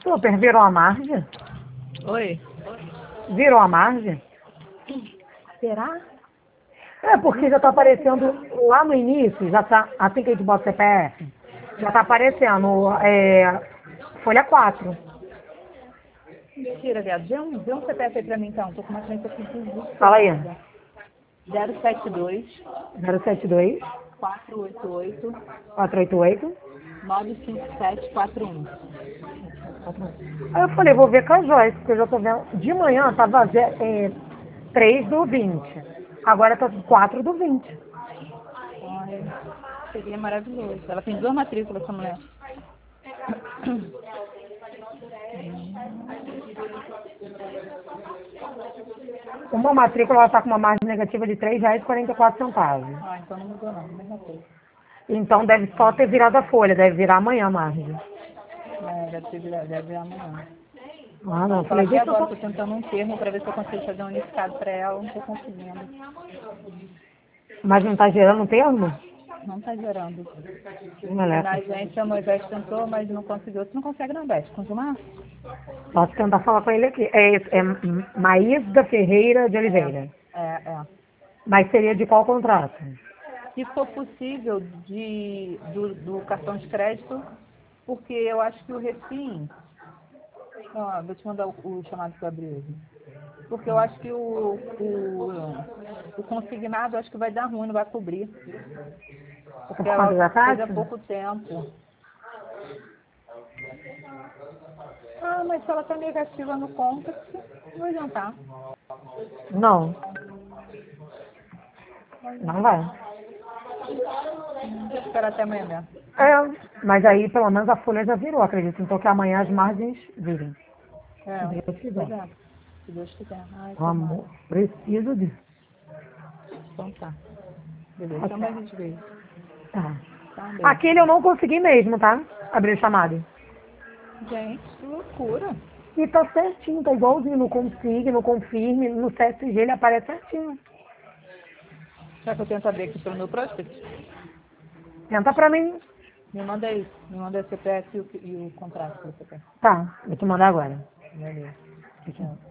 Super, virou a margem? Oi? Virou a margem? Será? É, porque já tá aparecendo lá no início, já tá, assim que a gente bota o CPF, já tá aparecendo folha 4. Mentira, viado. Vê um CPF aí pra mim, então. Tô com uma frente aqui Fala aí. desesperada. 072 072 488 488 95741. Aí eu falei, vou ver com a Joyce, porque eu já tô vendo. De manhã tava 3 do 20. Agora tá 4 do 20. Ai, seria maravilhoso. Ela tem 2 matrículas, essa mulher. Uma matrícula ela tá com uma margem negativa de R$ 3,44. Ah, então não mudou não, mesma coisa. Então deve só ter virado a folha, deve virar amanhã a margem. É, deve vir amanhã. Ah, não, Ela falei, aqui deixa eu agora, só. tô tentando um termo pra ver se eu consigo fazer um unificado pra ela, não tô conseguindo. Mas não tá gerando termo? Não tá gerando. Na Meleca. agência, a Moisés tentou, mas não conseguiu. Você não consegue não, Beth, confirmar? Posso tentar falar com ele aqui. É Maísa Ferreira de Oliveira. É. Mas seria de qual contrato? Se for possível, do cartão de crédito, porque eu acho que o Refim... Ó, vou te mandar o chamado que eu abri hoje. Porque eu acho que o consignado acho que vai dar ruim, não vai cobrir. Por Porque conta ela da fez há taxa? pouco tempo. Ah, mas se ela tá negativa no conta, não vai adiantar. Não, não vai. Vou esperar até amanhã mesmo. É, mas aí pelo menos a folha já virou, acredito. Então que amanhã as margens virem. Se É, Deus pois quiser. é. Se Deus quiser. Ai, tomara. Amor, preciso disso. Então tá. Beleza, Tá então a certo. gente vê. Tá. Tá, um beijo. Aquele eu não consegui mesmo, tá? Abrir o chamado. Gente, que loucura. E tá certinho, tá igualzinho no Config, no Confirme, no CSG ele aparece certinho. Será que eu tento abrir aqui pelo meu prospect? Tenta pra mim. Me manda isso. Me manda o CPF e o contrato que você quer. Tá, vou te mandar agora. Valeu. Tchau, tchau. Tchau.